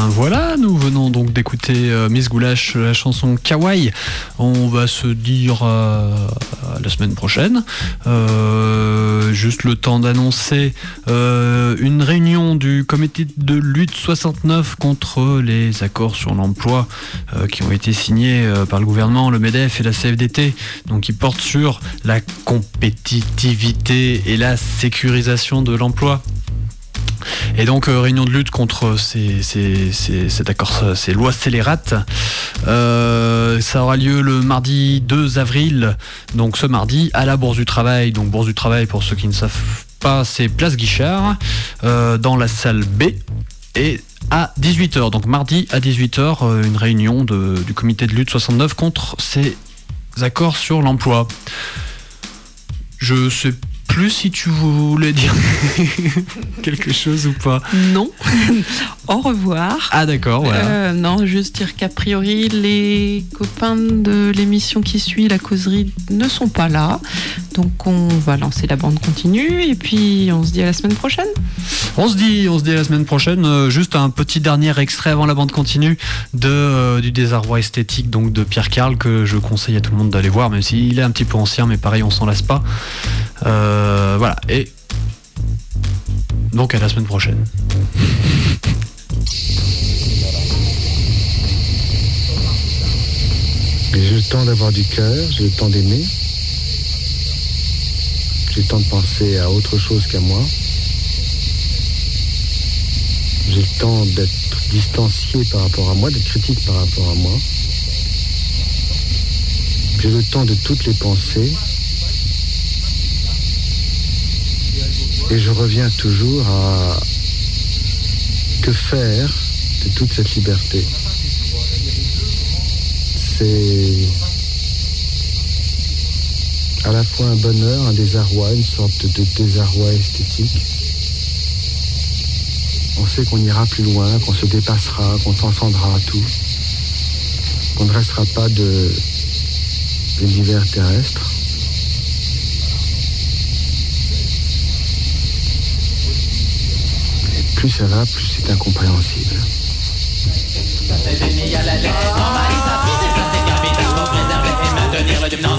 Speaker 6: bien voilà, nous venons donc d'écouter euh, Miss Goulash, la chanson Kawaii. On va se dire euh, la semaine prochaine. Euh, juste le temps d'annoncer euh, une réunion du comité de lutte soixante-neuf contre les accords sur l'emploi euh, qui ont été signés euh, par le gouvernement, le MEDEF et la C F D T, donc qui portent sur la compétitivité et la sécurisation de l'emploi. Et donc euh, réunion de lutte contre ces, ces, ces, cet accord, ces lois scélérates. Euh, ça aura lieu le mardi deux avril, donc ce mardi à la Bourse du Travail. Donc Bourse du Travail, pour ceux qui ne savent pas, c'est Place Guichard, euh, dans la salle B, et à dix-huit heures. Donc mardi à dix-huit heures, euh, une réunion de, du comité de lutte soixante-neuf contre ces accords sur l'emploi. Je sais plus si tu voulais dire quelque chose ou pas.
Speaker 7: Non. Au revoir.
Speaker 6: Ah d'accord, voilà.
Speaker 7: Euh, non, juste dire qu'a priori, les copains de l'émission qui suit, la causerie, ne sont pas là. Donc on va lancer la bande continue et puis on se dit à la semaine prochaine.
Speaker 6: On se dit, on se dit à la semaine prochaine. Euh, juste un petit dernier extrait avant la bande continue de, euh, du Désarroi esthétique, donc de Pierre Carl, que je conseille à tout le monde d'aller voir, même s'il est un petit peu ancien, mais pareil, on s'en lasse pas. Euh, voilà, et donc à la semaine prochaine.
Speaker 11: J'ai le temps d'avoir du cœur, j'ai le temps d'aimer, j'ai le temps de penser à autre chose qu'à moi, j'ai le temps d'être distancié par rapport à moi, d'être critique par rapport à moi, j'ai le temps de toutes les pensées. Et je reviens toujours à que faire de toute cette liberté. C'est à la fois un bonheur, un désarroi, une sorte de désarroi esthétique. On sait qu'on ira plus loin, qu'on se dépassera, qu'on transcendra tout, qu'on ne restera pas de l'univers terrestre. Plus ça va, plus c'est incompréhensible.
Speaker 12: Ça s'est béni à la lettre, normalisatrice et ça c'est capital pour préserver et maintenir le